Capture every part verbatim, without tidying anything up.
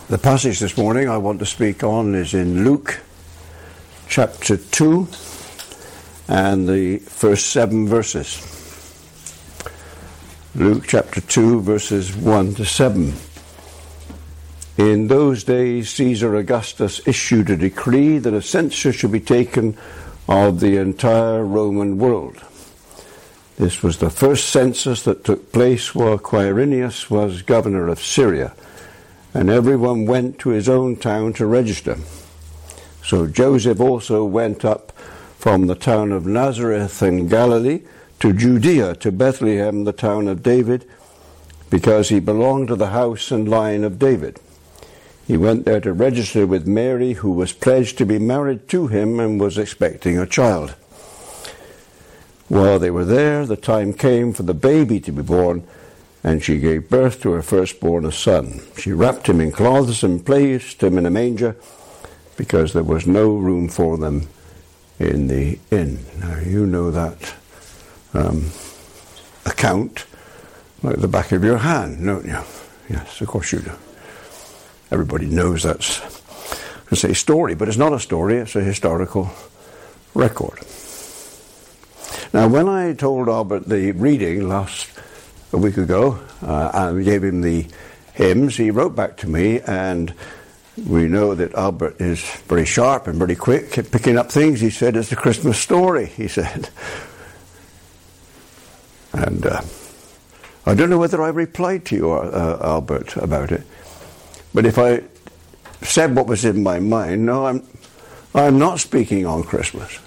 The passage this morning I want to speak on is in Luke chapter two and the first seven verses. Luke chapter two verses one to seven. In those days Caesar Augustus issued a decree that a census should be taken of the entire Roman world. This was the first census that took place while Quirinius was governor of Syria, and everyone went to his own town to register. So Joseph also went up from the town of Nazareth in Galilee to Judea, to Bethlehem, the town of David, because he belonged to the house and line of David. He went there to register with Mary, who was pledged to be married to him and was expecting a child. While they were there, the time came for the baby to be born, and she gave birth to her firstborn, a son. She wrapped him in cloths and placed him in a manger, because there was no room for them in the inn. Now, you know that um, account like the back of your hand, don't you? Yes, of course you do. Everybody knows that's, I say story, but it's not a story, it's a historical record. Now, when I told Albert the reading last a week ago, uh, and gave him the hymns, he wrote back to me, and we know that Albert is very sharp and very quick at picking up things. He said, it's the Christmas story, he said. And uh, I don't know whether I replied to you, uh, Albert, about it, but if I said what was in my mind, no, I'm, I'm not speaking on Christmas.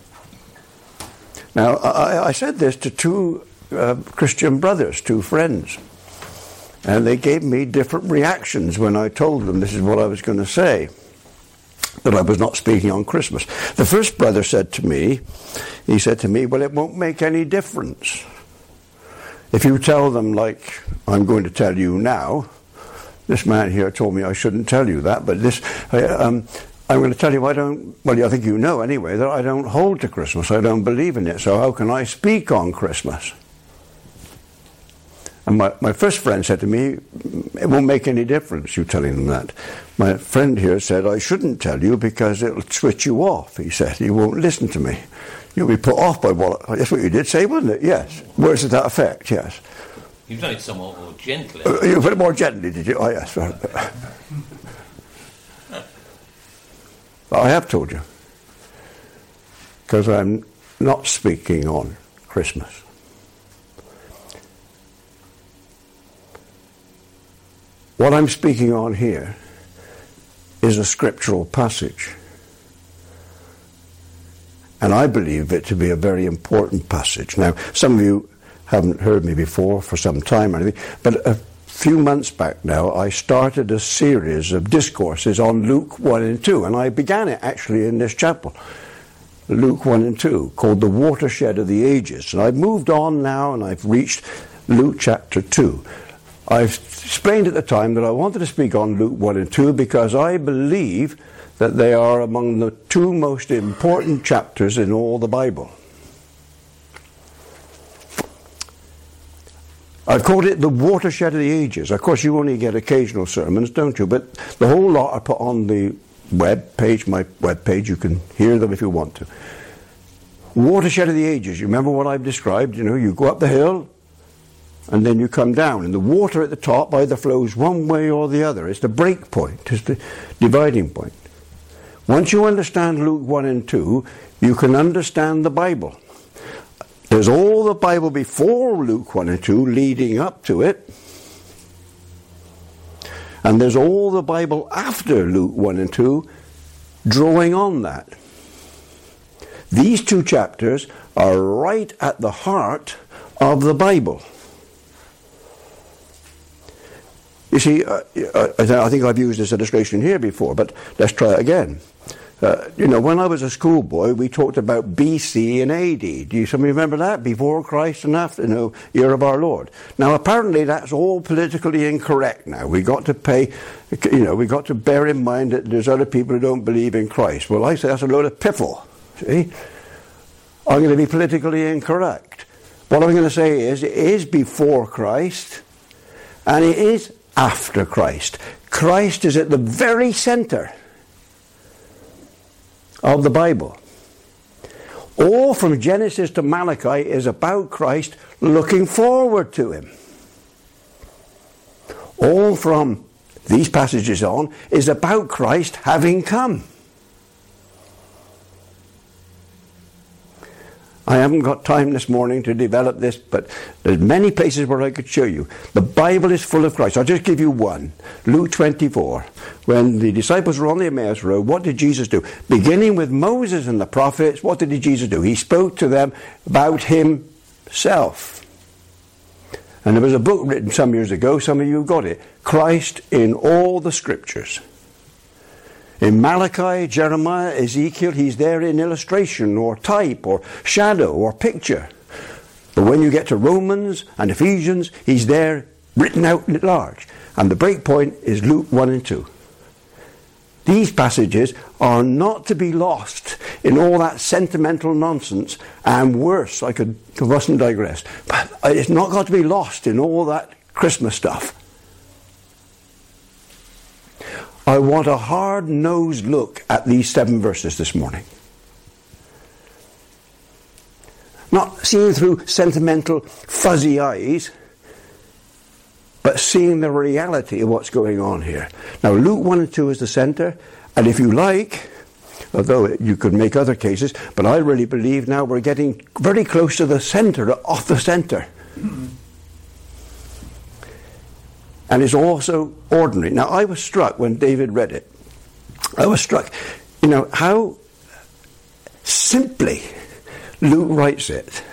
Now, I, I said this to two Uh, Christian brothers, two friends, and they gave me different reactions when I told them this is what I was going to say, that I was not speaking on Christmas. The first brother said to me, he said to me, well, it won't make any difference. If you tell them like I'm going to tell you now, this man here told me I shouldn't tell you that, but this, uh, um, I'm going to tell you I don't, well, I think you know anyway, that I don't hold to Christmas. I don't believe in it, so how can I speak on Christmas? And my, my first friend said to me, it won't make any difference, you telling them that. My friend here said, I shouldn't tell you because it'll switch you off, he said. You won't listen to me. You'll be put off by what... That's what you did say, wasn't it? Yes. Words to that effect, yes. You've done it somewhat more gently. Uh, you put it more gently, did you? Oh, yes. I have told you. Because I'm not speaking on Christmas. What I'm speaking on here is a scriptural passage. And I believe it to be a very important passage. Now, some of you haven't heard me before for some time or anything, but a few months back now, I started a series of discourses on Luke one and two, and I began it actually in this chapel, Luke one and two, called The Watershed of the Ages. And I've moved on now, and I've reached Luke chapter two. I've explained at the time that I wanted to speak on Luke one and two because I believe that they are among the two most important chapters in all the Bible. I've called it the watershed of the ages. Of course, you only get occasional sermons, don't you? But the whole lot are put on the web page, my web page. You can hear them if you want to. Watershed of the ages. You remember what I've described? You know, you go up the hill, and then you come down, and the water at the top either flows one way or the other. It's the break point, it's the dividing point. Once you understand Luke one and two, you can understand the Bible. There's all the Bible before Luke one and two leading up to it, and there's all the Bible after Luke one and two drawing on that. These two chapters are right at the heart of the Bible. You see, uh, I think I've used this illustration here before, but let's try it again. Uh, you know, when I was a schoolboy, we talked about B C and A D. Do you somebody remember that? Before Christ and after, you know, year of our Lord. Now, apparently, that's all politically incorrect now. We got to pay, you know, we got to bear in mind that there's other people who don't believe in Christ. Well, I say that's a load of piffle. See, I'm going to be politically incorrect. What I'm going to say is, it is before Christ, and it is after Christ. Christ is at the very center of the Bible. All from Genesis to Malachi is about Christ looking forward to him. All from these passages on is about Christ having come. I haven't got time this morning to develop this, but there's many places where I could show you. The Bible is full of Christ. I'll just give you one. Luke twenty-four. When the disciples were on the Emmaus Road, what did Jesus do? Beginning with Moses and the prophets, what did Jesus do? He spoke to them about himself. And there was a book written some years ago, some of you got it, Christ in All the Scriptures. In Malachi, Jeremiah, Ezekiel, he's there in illustration or type or shadow or picture. But when you get to Romans and Ephesians, he's there written out at large. And the break point is Luke one and two. These passages are not to be lost in all that sentimental nonsense, and worse, I could mustn't digress, but it's not got to be lost in all that Christmas stuff. I want a hard-nosed look at these seven verses this morning. Not seeing through sentimental, fuzzy eyes, but seeing the reality of what's going on here. Now, Luke one and two is the center, and if you like, although you could make other cases, but I really believe now we're getting very close to the center of the center. And it's also ordinary. Now, I was struck when David read it. I was struck, you know, how simply Luke writes it.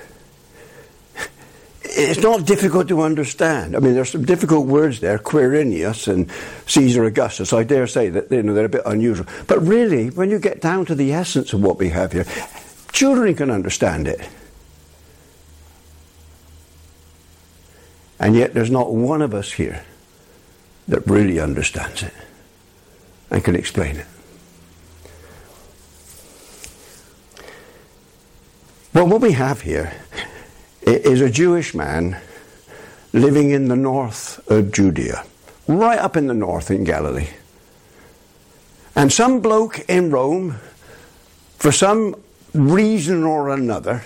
It's not difficult to understand. I mean, there's some difficult words there, Quirinius and Caesar Augustus. I dare say that, you know, they're a bit unusual. But really, when you get down to the essence of what we have here, children can understand it. And yet there's not one of us here that really understands it and can explain it. Well, what we have here is a Jewish man living in the north of Judea, right up in the north in Galilee. And some bloke in Rome, for some reason or another,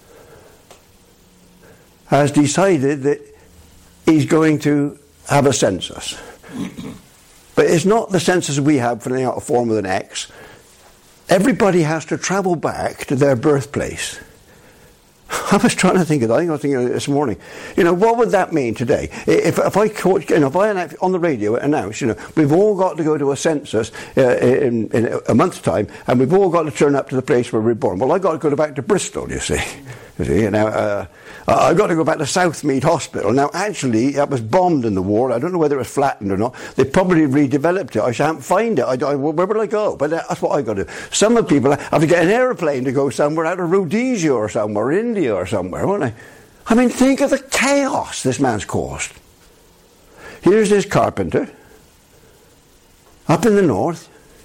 has decided that he's going to have a census. But it's not the census we have filling out a form with an X. Everybody has to travel back to their birthplace. I was trying to think of that. I think I was thinking of it this morning. You know, what would that mean today? If, if I caught, you know, if I on the radio announce, you know, we've all got to go to a census uh, in, in a month's time, and we've all got to turn up to the place where we're born. Well, I've got to go back to Bristol, you see. You see, now, uh, I've got to go back to Southmead Hospital. Now, actually, that was bombed in the war. I don't know whether it was flattened or not. They probably redeveloped it. I shan't find it. I, I, where will I go? But that's what I've got to do. Some of the people have to get an aeroplane to go somewhere out of Rhodesia or somewhere, India or somewhere, won't they? I mean, think of the chaos this man's caused. Here's this carpenter up in the north.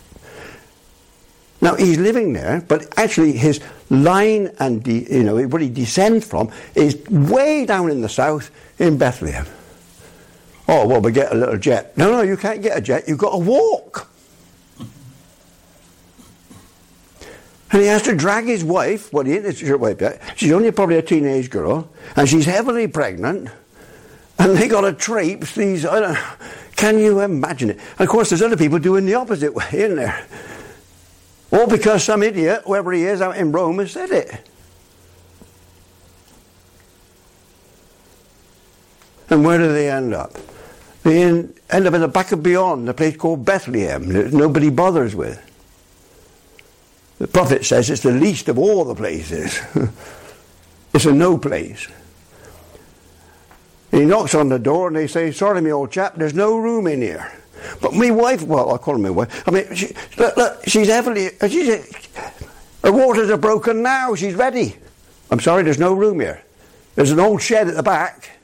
Now, he's living there, but actually his line and, de- you know, where he descends from is way down in the south in Bethlehem. Oh, well, we get a little jet. No, no, you can't get a jet. You've got to walk. And he has to drag his wife, well, he isn't his wife yet. She's only probably a teenage girl, and she's heavily pregnant, and they got to traipse these, I don't know, can you imagine it? And of course, there's other people doing the opposite way, isn't there? All because some idiot, whoever he is out in Rome, has said it. And where do they end up? They end up in the back of beyond, a place called Bethlehem, that nobody bothers with. The prophet says it's the least of all the places. It's a no place. He knocks on the door and they say, sorry, me old chap, there's no room in here. But my wife, well, I call her my wife. I mean, she, look, look, she's heavily, she's, her waters are broken now. She's ready. I'm sorry, there's no room here. There's an old shed at the back.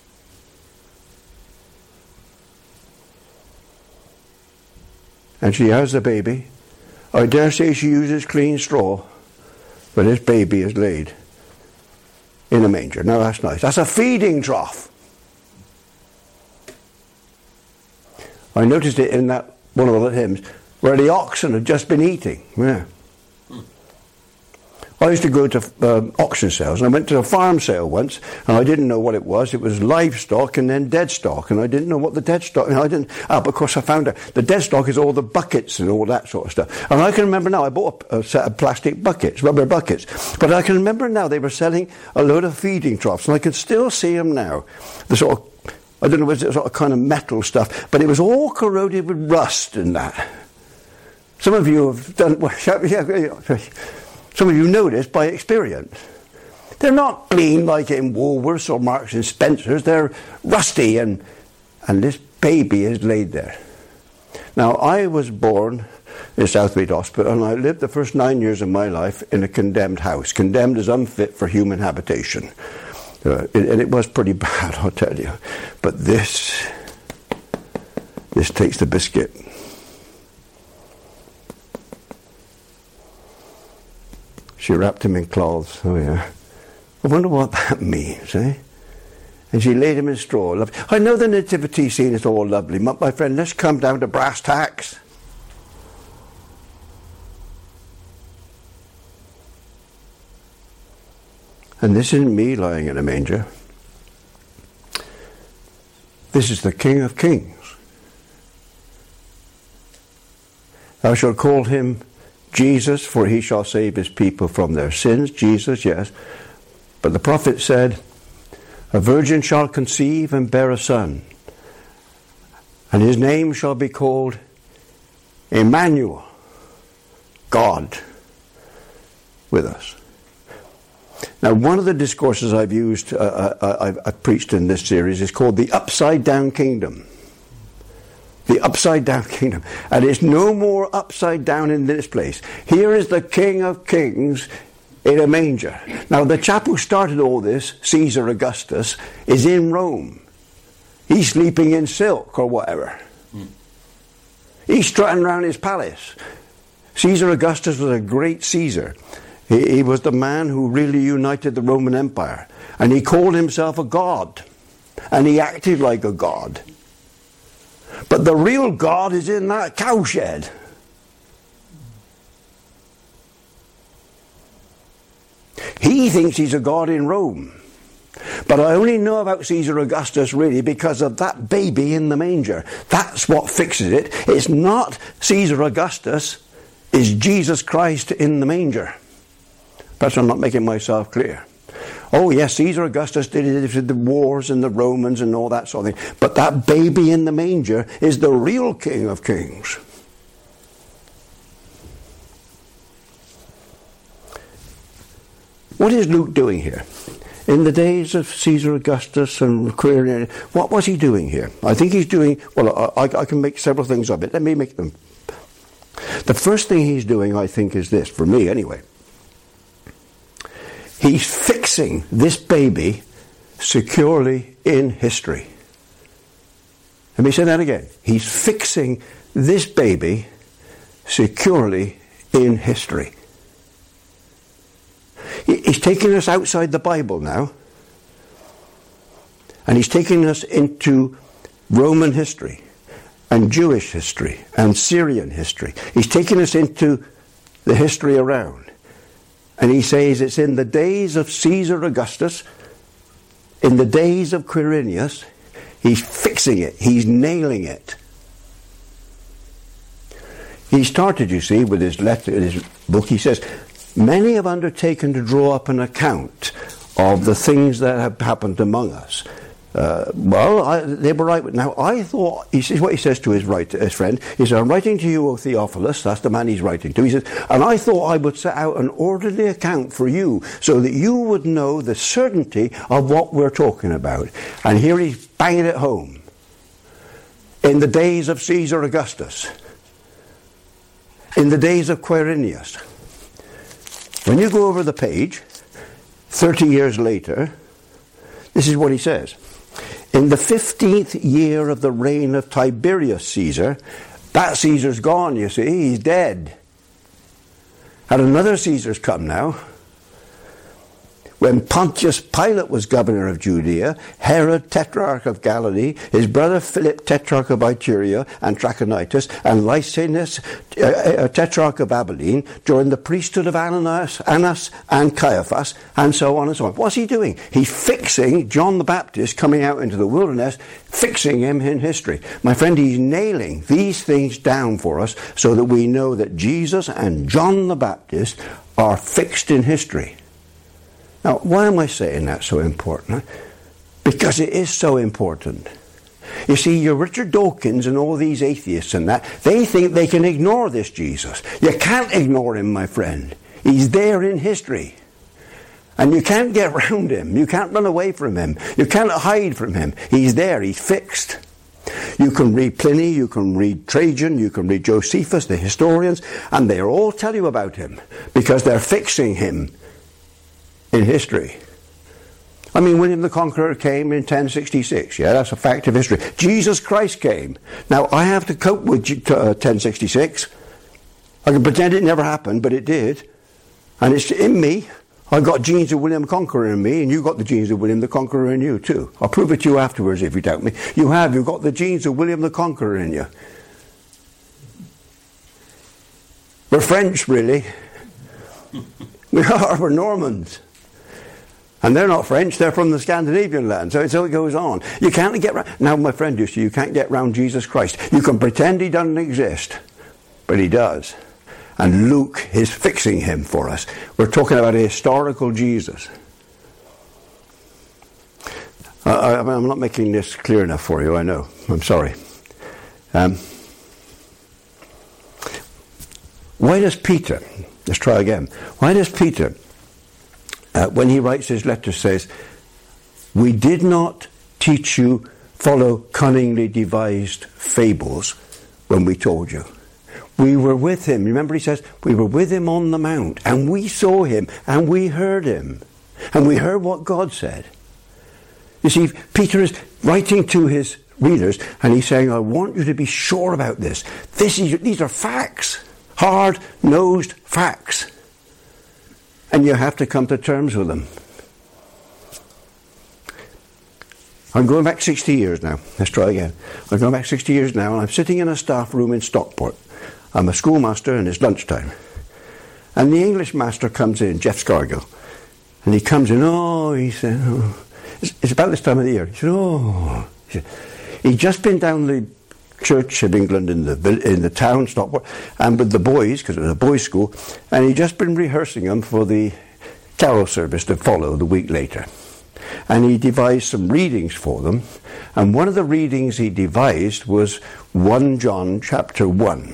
And she has the baby. I dare say she uses clean straw, but this baby is laid in a manger. Now that's nice. That's a feeding trough. I noticed it in that one of the hymns where the oxen had just been eating. Yeah. I used to go to um, auction sales, and I went to a farm sale once, and I didn't know what it was. It was livestock and then dead stock, and I didn't know what the dead stock. And I didn't. Ah, but of course I found out the dead stock is all the buckets and all that sort of stuff. And I can remember now. I bought a, a set of plastic buckets, rubber buckets, but I can remember now they were selling a load of feeding troughs, and I can still see them now. The sort of, I don't know, was it sort of kind of metal stuff, but it was all corroded with rust and that. Some of you have done. Well, some of you know this by experience. They're not clean like in Woolworths or Marks and Spencer's. They're rusty, and and this baby is laid there. Now, I was born in Southmead Hospital, and I lived the first nine years of my life in a condemned house, condemned as unfit for human habitation. Uh, it, and it was pretty bad, I'll tell you. But this, this takes the biscuit. She wrapped him in cloths. Oh, yeah. I wonder what that means, eh? And she laid him in straw. I know the nativity scene is all lovely. My, my friend, let's come down to brass tacks. And this isn't me lying in a manger. This is the King of Kings. Thou shalt call him Jesus, for he shall save his people from their sins. Jesus, yes. But the prophet said, a virgin shall conceive and bear a son, and his name shall be called Emmanuel, God with us. Now, one of the discourses I've used, uh, I've, I've preached in this series, is called the Upside Down Kingdom. The upside down kingdom. And it's no more upside down in this place. Here is the King of Kings in a manger. Now, the chap who started all this, Caesar Augustus, is in Rome. He's sleeping in silk or whatever. Mm. He's strutting around his palace. Caesar Augustus was a great Caesar. He, he was the man who really united the Roman Empire. And he called himself a god. And he acted like a god. But the real God is in that cowshed. He thinks he's a god in Rome. But I only know about Caesar Augustus really because of that baby in the manger. That's what fixes it. It's not Caesar Augustus, it's Jesus Christ in the manger. Perhaps I'm not making myself clear. Oh yes, Caesar Augustus did it with the wars and the Romans and all that sort of thing. But that baby in the manger is the real King of Kings. What is Luke doing here? In the days of Caesar Augustus and Quirinius, what was he doing here? I think he's doing, well, I, I can make several things of it. Let me make them. The first thing he's doing, I think, is this, for me anyway. He's fixing this baby securely in history. Let me say that again. He's fixing this baby securely in history. He's taking us outside the Bible now. And he's taking us into Roman history and Jewish history and Syrian history. He's taking us into the history around. And he says it's in the days of Caesar Augustus, in the days of Quirinius, he's fixing it, he's nailing it. He started, you see, with his letter, his book, he says, many have undertaken to draw up an account of the things that have happened among us. Uh, well, I, they were right. Now, I thought, he says what he says to his, right, his friend, he says, I'm writing to you, O Theophilus, that's the man he's writing to. He says, and I thought I would set out an orderly account for you so that you would know the certainty of what we're talking about. And here he's banging it home. In the days of Caesar Augustus, in the days of Quirinius. When you go over the page, thirty years later, this is what he says. In the fifteenth year of the reign of Tiberius Caesar, that Caesar's gone, you see, he's dead. And another Caesar's come now. when Pontius Pilate was governor of Judea, Herod tetrarch of Galilee, his brother Philip tetrarch of Iturea and Trachonitis, and Lysanias uh, uh, tetrarch of Abilene, during the priesthood of Ananias, Annas and Caiaphas, and so on and so on. What's he doing? He's fixing John the Baptist coming out into the wilderness, fixing him in history. My friend, he's nailing these things down for us so that we know that Jesus and John the Baptist are fixed in history. Now, why am I saying that so important? Because it is so important. You see, your Richard Dawkins and all these atheists and that, they think they can ignore this Jesus. You can't ignore him, my friend. He's there in history. And you can't get around him. You can't run away from him. You can't hide from him. He's there. He's fixed. You can read Pliny, you can read Trajan, you can read Josephus, the historians, and they all tell you about him because they're fixing him in history. I mean, William the Conqueror came in ten sixty-six. Yeah, that's a fact of history. Jesus Christ came. Now, I have to cope with uh, ten sixty-six. I can pretend it never happened, but it did. And it's in me. I've got genes of William the Conqueror in me, and you've got the genes of William the Conqueror in you, too. I'll prove it to you afterwards if you doubt me. You have. You've got the genes of William the Conqueror in you. We're French, really. We are. We're Normans. And they're not French, they're from the Scandinavian land, so, so it goes on. You can't get round, now my friend used to, you can't get round Jesus Christ. You can pretend he doesn't exist, but he does. And Luke is fixing him for us. We're talking about a historical Jesus. Uh, I, I'm not making this clear enough for you, I know. I'm sorry. Um, why does Peter, let's try again, why does Peter, Uh, when he writes his letter, says, we did not teach you follow cunningly devised fables when we told you. We were with him. Remember he says, we were with him on the mount, and we saw him, and we heard him, and we heard what God said. You see, Peter is writing to his readers, and he's saying, I want you to be sure about this. This is, these are facts, hard-nosed facts. And you have to come to terms with them. I'm going back sixty years now. Let's try again. I'm going back sixty years now, and I'm sitting in a staff room in Stockport. I'm a schoolmaster, and it's lunchtime. And the English master comes in, Jeff Scargill. And he comes in, oh, he said, oh. It's, it's about this time of the year. He said, oh. He said, he'd just been down the Church of England in the in the town, Stockport, and with the boys, because it was a boys' school, and he'd just been rehearsing them for the carol service to follow the week later. And he devised some readings for them, and one of the readings he devised was First John chapter one.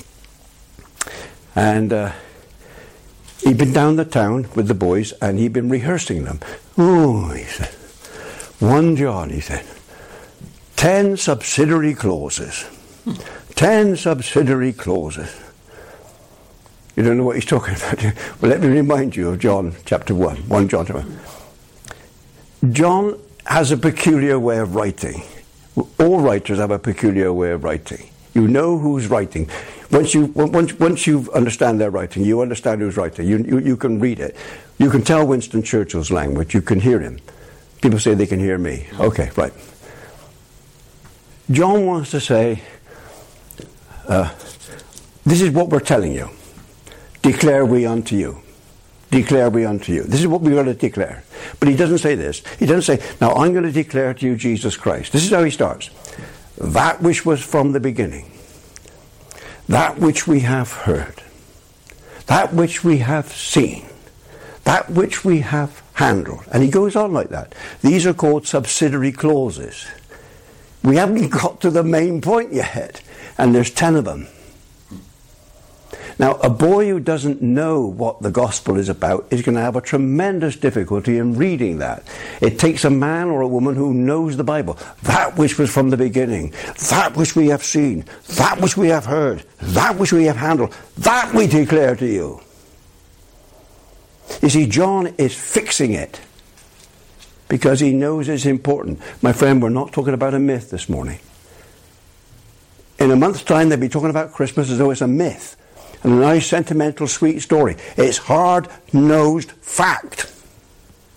And uh, he'd been down the town with the boys, and he'd been rehearsing them. Oh, he said, First John, he said, Ten subsidiary clauses. Ten subsidiary clauses. You don't know what he's talking about. Well, let me remind you of John chapter one. First John chapter one. John has a peculiar way of writing. All writers have a peculiar way of writing. You know who's writing. Once you once once you understand their writing, you understand who's writing. You, you you can read it. You can tell Winston Churchill's language. You can hear him. People say they can hear me. Okay, right. John wants to say, uh, this is what we're telling you. Declare we unto you. Declare we unto you. This is what we're going to declare. But he doesn't say this. He doesn't say, now I'm going to declare to you Jesus Christ. This is how he starts. That which was from the beginning. That which we have heard. That which we have seen. That which we have handled. And he goes on like that. These are called subsidiary clauses. We haven't got to the main point yet, and there's ten of them. Now, a boy who doesn't know what the gospel is about is going to have a tremendous difficulty in reading that. It takes a man or a woman who knows the Bible. That which was from the beginning, that which we have seen, that which we have heard, that which we have handled, that we declare to you. You see, John is fixing it. Because he knows it's important. My friend, we're not talking about a myth this morning. In a month's time, they'll be talking about Christmas as though it's a myth. And a nice, sentimental, sweet story. It's hard-nosed fact.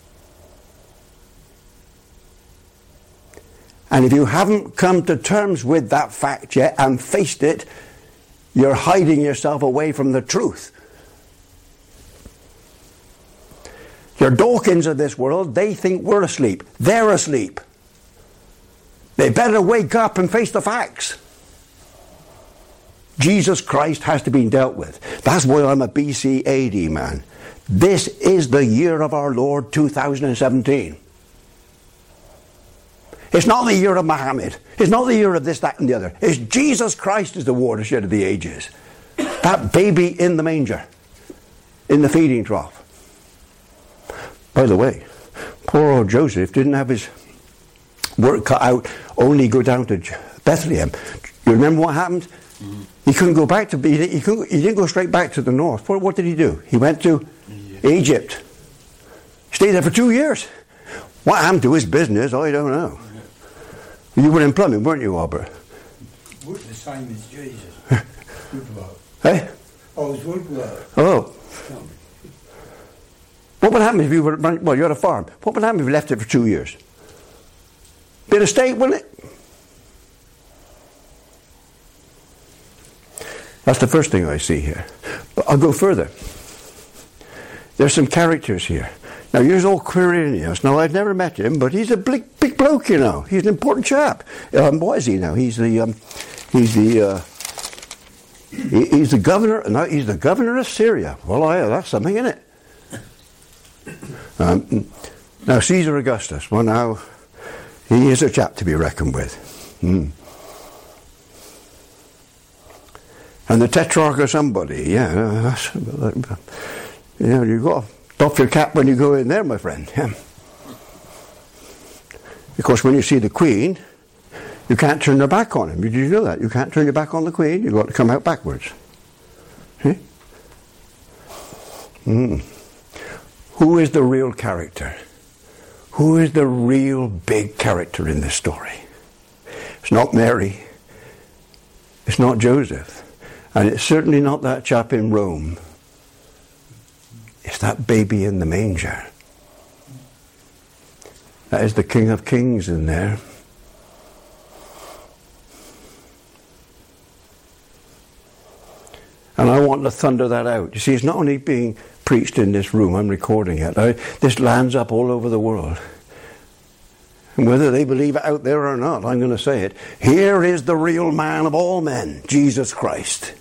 And if you haven't come to terms with that fact yet and faced it, you're hiding yourself away from the truth. Your Dawkins of this world, they think we're asleep. They're asleep. They better wake up and face the facts. Jesus Christ has to be dealt with. That's why I'm a B C A D man. This is the year of our Lord two thousand seventeen. It's not the year of Muhammad. It's not the year of this, that, and the other. It's Jesus Christ is the watershed of the ages. That baby in the manger, in the feeding trough. By the way, poor old Joseph didn't have his work cut out, only go down to Bethlehem. You remember what happened? Mm-hmm. He couldn't go back to, he, he, couldn't, he didn't go straight back to the north. What, what did he do? He went to Egypt. Egypt. Stayed there for two years. What happened to his business, I don't know. You were in plumbing, weren't you, Albert? Worked the same as Jesus. Woodwork. Hey? I was woodwork. Oh. What would happen if you were, well, you're at a farm. What would happen if you left it for two years? Bit of steak, wouldn't it? That's the first thing I see here. But I'll go further. There's some characters here. Now, here's old Quirinius. Now, I've never met him, but he's a big, big bloke, you know. He's an important chap. Um, what is he now? He's the, um, he's the, uh, he, he's the governor, no, he's the governor of Syria. Well, I, that's something, isn't it? Um, now, Caesar Augustus, well, now, he is a chap to be reckoned with. Hmm. And the Tetrarch or somebody, yeah, that's, you know, you've got to doff your cap when you go in there, my friend. Yeah. Of course, when you see the Queen, you can't turn your back on him. Did you know that? You can't turn your back on the Queen. You've got to come out backwards. See? Mm. Who is the real character? Who is the real big character in this story? It's not Mary. It's not Joseph. And it's certainly not that chap in Rome. It's that baby in the manger. That is the King of Kings in there. And I want to thunder that out. You see, it's not only being preached in this room, I'm recording it. I, this lands up all over the world. And whether they believe it out there or not, I'm going to say it. Here is the real man of all men, Jesus Christ.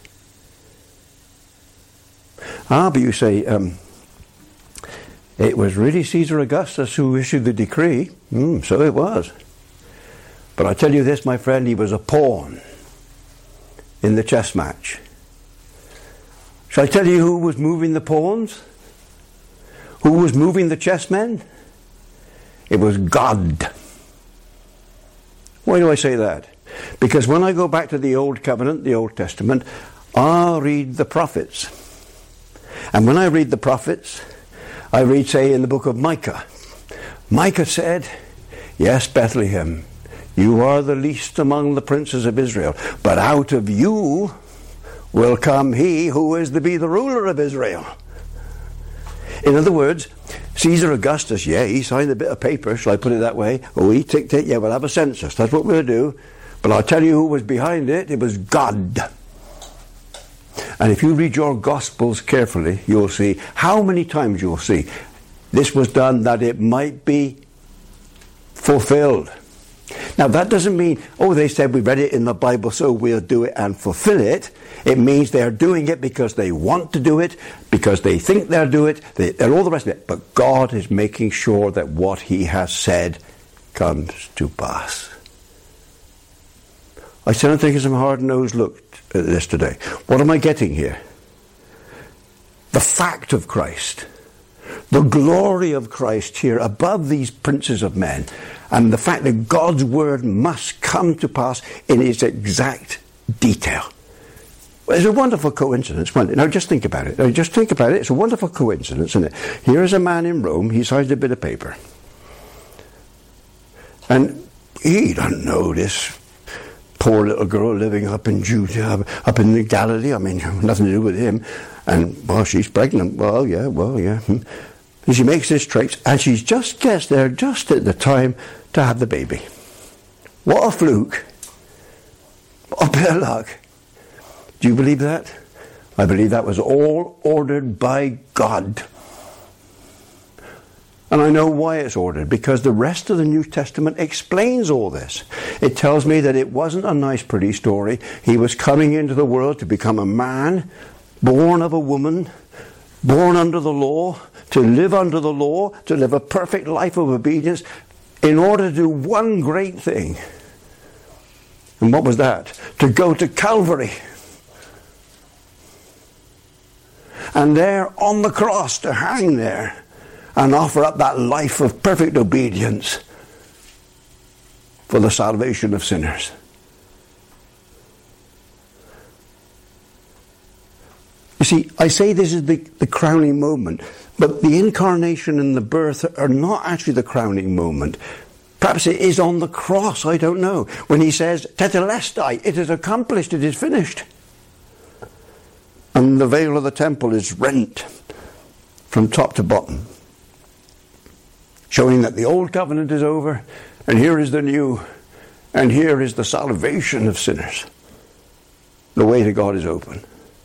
Ah, but you say, um, it was really Caesar Augustus who issued the decree. Mm, so it was. But I tell you this, my friend, he was a pawn in the chess match. Shall I tell you who was moving the pawns? Who was moving the chessmen? It was God. Why do I say that? Because when I go back to the Old Covenant, the Old Testament, I'll read the prophets. And when I read the prophets, I read, say, in the book of Micah. Micah said, yes, Bethlehem, you are the least among the princes of Israel, but out of you will come he who is to be the ruler of Israel. In other words, Caesar Augustus, yeah, he signed a bit of paper, shall I put it that way? Oh, he ticked it, yeah, we'll have a census, that's what we'll do. But I'll tell you who was behind it, it was God. And if you read your Gospels carefully, you'll see how many times you'll see this was done that it might be fulfilled. Now that doesn't mean, oh, they said we read it in the Bible so we'll do it and fulfill it. It means they're doing it because they want to do it, because they think they'll do it, they, and all the rest of it. But God is making sure that what he has said comes to pass. I still don't take some hard-nosed look at this today. What am I getting here? The fact of Christ, the glory of Christ here above these princes of men, and the fact that God's word must come to pass in its exact detail. Well, it's a wonderful coincidence, wasn't it? Now just think about it. Now just think about it. It's a wonderful coincidence, isn't it? Here is a man in Rome. He signs a bit of paper. And he doesn't know this poor little girl living up in Judea, up in the Galilee. I mean, nothing to do with him. And, well, she's pregnant. Well, yeah, well, yeah. And she makes this trek, and she's just gets there just at the time to have the baby. What a fluke. What a bit of luck. Do you believe that? I believe that was all ordered by God. And I know why it's ordered, because the rest of the New Testament explains all this. It tells me that it wasn't a nice, pretty story. He was coming into the world to become a man, born of a woman, born under the law, to live under the law, to live a perfect life of obedience, in order to do one great thing. And what was that? To go to Calvary. And there on the cross, to hang there and offer up that life of perfect obedience for the salvation of sinners. You see, I say this is the, the crowning moment, but the incarnation and the birth are not actually the crowning moment. Perhaps it is on the cross, I don't know, when he says, Tetelestai, it is accomplished, it is finished. And the veil of the temple is rent from top to bottom, showing that the old covenant is over, and here is the new, and here is the salvation of sinners. The way to God is open.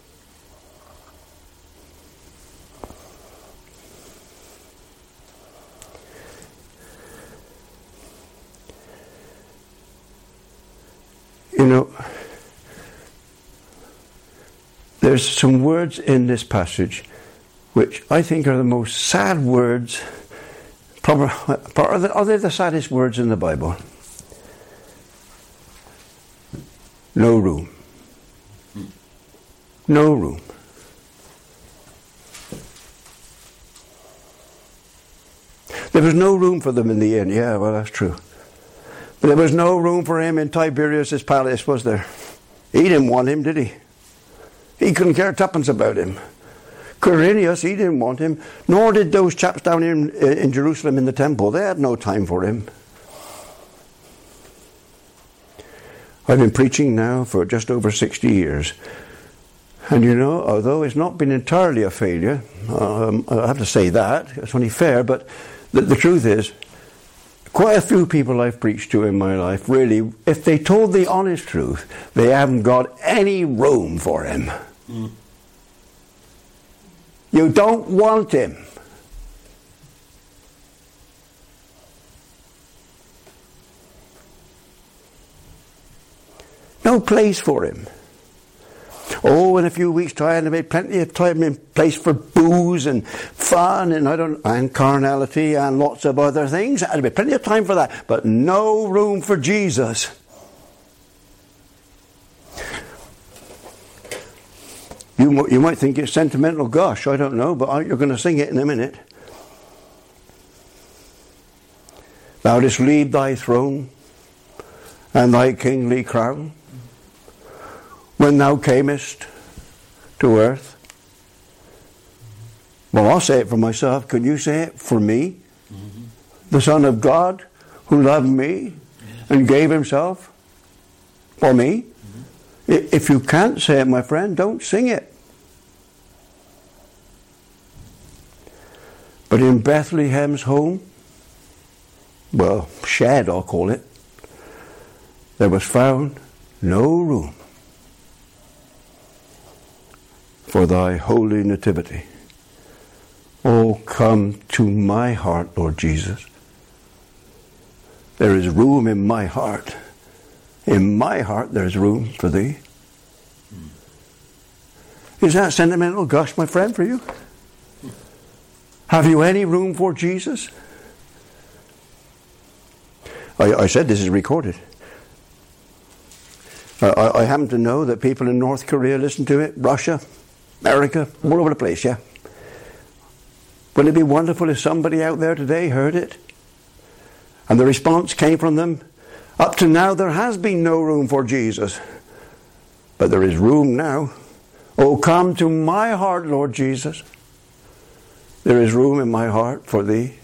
You know, there's some words in this passage which I think are the most sad words. Probably, are they the saddest words in the Bible? No room. No room. There was no room for them in the inn. Yeah, well, that's true. But there was no room for him in Tiberius' palace, was there? He didn't want him, did he? He couldn't care tuppence about him. Quirinius, he didn't want him. Nor did those chaps down in, in Jerusalem in the temple. They had no time for him. I've been preaching now for just over sixty years. And you know, although it's not been entirely a failure, um, I have to say that, it's only fair, but the, the truth is, quite a few people I've preached to in my life, really, if they told the honest truth, they haven't got any room for him. Mm. You don't want him. No place for him. Oh, in a few weeks' time, there may be plenty of time and place for booze and fun and I don't and carnality and lots of other things. There'll be plenty of time for that, but no room for Jesus. You you might think it's sentimental gush. I don't know, but you're going to sing it in a minute. Thou didst leave thy throne and thy kingly crown when thou camest to earth. Well, I'll say it for myself. Can you say it for me? Mm-hmm. The Son of God who loved me yes. and gave himself for me. Mm-hmm. If you can't say it, my friend, don't sing it. But in Bethlehem's home, well, shed I'll call it, there was found no room for thy holy nativity. Oh, come to my heart, Lord Jesus. There is room in my heart. In my heart there is room for thee. Is that sentimental gush, my friend, for you? Have you any room for Jesus? I, I said this is recorded. I, I happen to know that people in North Korea listen to it, Russia, America, all over the place, yeah. Wouldn't it be wonderful if somebody out there today heard it? And the response came from them, up to now there has been no room for Jesus. But there is room now. Oh, come to my heart, Lord Jesus. There is room in my heart for thee.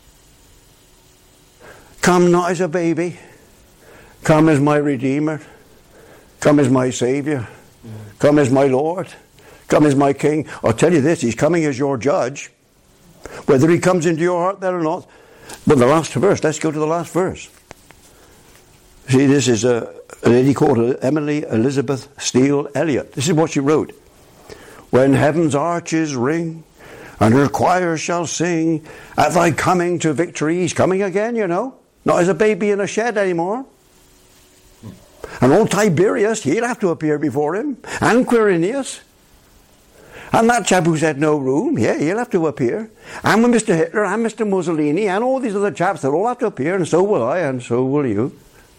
Come not as a baby. Come as my Redeemer. Come as my Saviour. Come as my Lord. Come as my King. I'll tell you this, he's coming as your judge. Whether he comes into your heart there or not. But the last verse, let's go to the last verse. See, this is a, a lady called Emily Elizabeth Steele Elliott. This is what she wrote. When heaven's arches ring, and her choir shall sing, at thy coming to victory. He's coming again, you know. Not as a baby in a shed anymore. And old Tiberius, he'll have to appear before him. And Quirinius. And that chap who said no room, yeah, he'll have to appear. And with Mister Hitler and Mister Mussolini and all these other chaps, they'll all have to appear, and so will I, and so will you.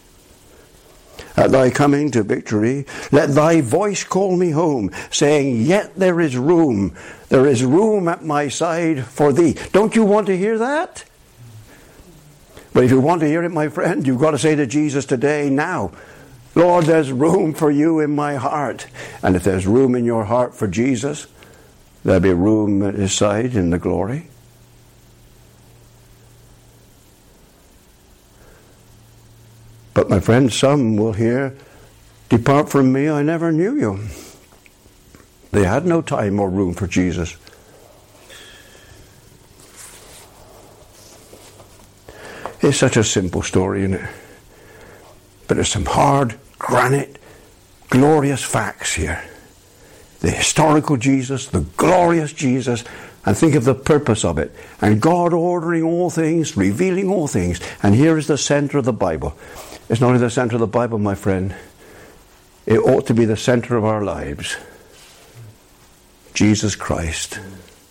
At thy coming to victory, let thy voice call me home, saying, yet there is room. There is room at my side for thee. Don't you want to hear that? But if you want to hear it, my friend, you've got to say to Jesus today, now, Lord, there's room for you in my heart. And if there's room in your heart for Jesus, there'll be room at his side in the glory. But my friend, some will hear, depart from me, I never knew you. They had no time or room for Jesus. It's such a simple story, isn't it? But there's some hard, granite, glorious facts here. The historical Jesus, the glorious Jesus, and think of the purpose of it. And God ordering all things, revealing all things. And here is the center of the Bible. It's not only the center of the Bible, my friend. It ought to be the center of our lives. Jesus Christ.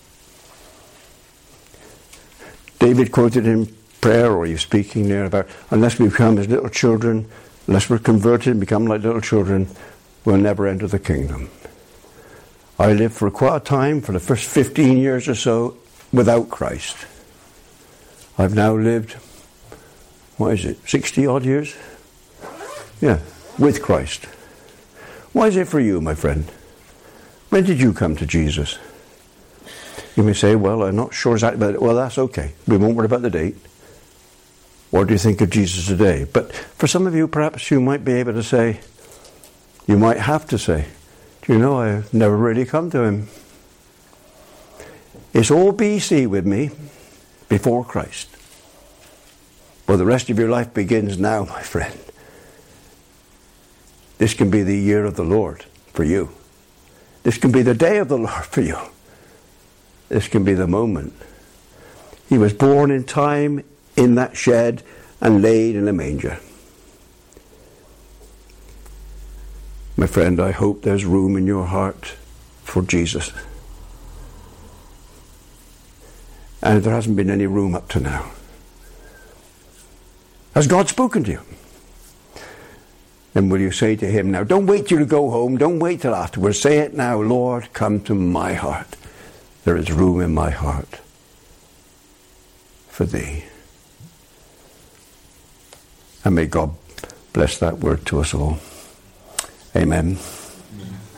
David quoted in prayer, or he's speaking there about, unless we become as little children, unless we're converted and become like little children, we'll never enter the kingdom. I lived for quite a time, for the first fifteen years or so, without Christ. I've now lived, what is it, sixty odd years? Yeah, with Christ. Why is it for you, my friend? When did you come to Jesus? You may say, well, I'm not sure exactly about it. Well, that's okay. We won't worry about the date. What do you think of Jesus today? But for some of you, perhaps you might be able to say, you might have to say, do you know, I've never really come to him. It's all B C with me, before Christ. Well, the rest of your life begins now, my friend. This can be the year of the Lord for you. This can be the day of the Lord for you. This can be the moment. He was born in time in that shed and laid in a manger. My friend, I hope there's room in your heart for Jesus. And if there hasn't been any room up to now, has God spoken to you? Then will you say to him now, don't wait till you go home, don't wait till afterwards, say it now, Lord, come to my heart. There is room in my heart for thee. And may God bless that word to us all. Amen. Amen.